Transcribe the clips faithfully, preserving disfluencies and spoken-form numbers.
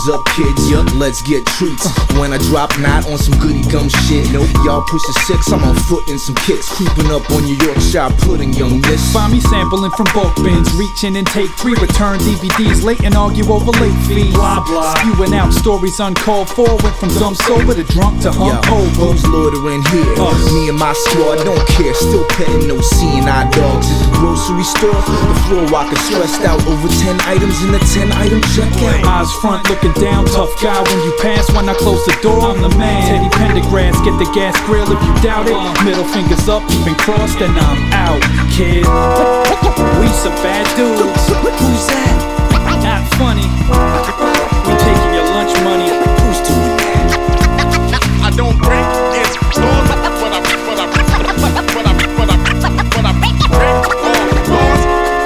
up, kids? Yup, let's get treats. When I drop, not on some goody gum shit. Nope, y'all push the six, I'm on foot in some kicks. Creeping up on your Yorkshire pudding, young miss. Find me sampling from bulk bins, reaching and take three. Return D V Ds late and argue over late fees. Blah blah. Spewing out stories uncalled for. Went from dumb sober to drunk to hump over. Who's loitering here? Us. Me and my squad don't care. Still petting those seeing eye dogs at the grocery store. The floor walker stressed out over ten items in the ten item checkout. Eyes front looking down, tough guy when you pass. When I close the door, I'm the man. Teddy Pendergrass, get the gas grill if you doubt it. Middle fingers up, even crossed, and I'm out, kid. We some bad dudes. Who's that? Not funny. We taking your lunch money. Who's doing that? I don't break it's laws, but I, but I, but I, but I, but I, but I, but I break all laws.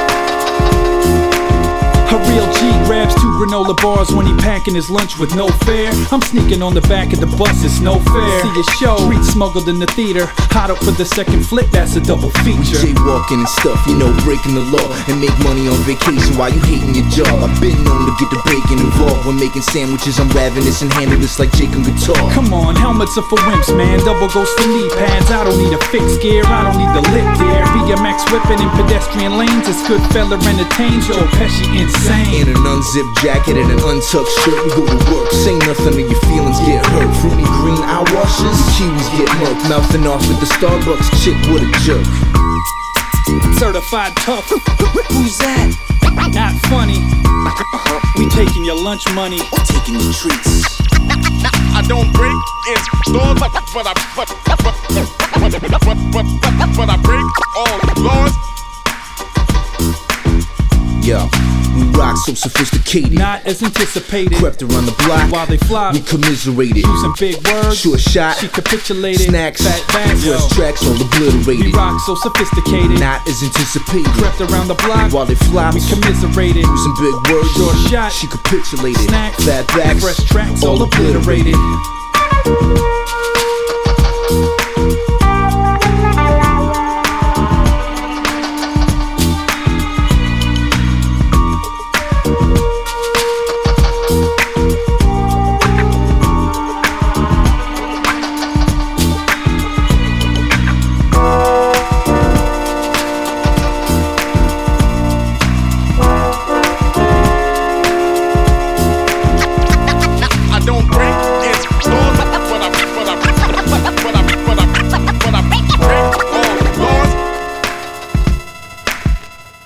A real G grabs two granola bars when he packing his lunch with no fare. I'm sneaking on the back of the bus, it's no fair. See a show, treats smuggled in the theater. Hot up for the second flick, that's a double feature. Jaywalking and stuff, you know, breaking the law. And make money on vacation while you hating your job. I've been known to get the bacon involved. When making sandwiches, I'm ravenous and handle this like Jake on guitar. Come on, helmets are for wimps, man. Double goes for knee pads. I don't need a fixed gear, I don't need the lit there. B M X whipping in pedestrian lanes. It's good fella entertains, Joe Pesci insane. In an unzipped jacket and an untucked shirt, we go to work. Say nothing or your feelings get hurt. Fruity green eye washes, Kiwis get murked. Mouthing off at the Starbucks chick, what a jerk. Certified tough. Who's that? Not funny. We taking your lunch money. Taking your treats. I don't break it's laws, but I, but I, but, but, but, but, but, but, but I break all laws. Yo, we rock so sophisticated. Not as anticipated. Crept around the block while they fly. We commiserated. Using big words. Short shot. She capitulated. Snacks. Fat bags. Fresh tracks all obliterated. We rock so sophisticated. Not as anticipated. Crept around the block while they fly. We commiserated. Using big words. Short shot. She capitulated. Snacks. Fat bags. Fresh tracks all obliterated.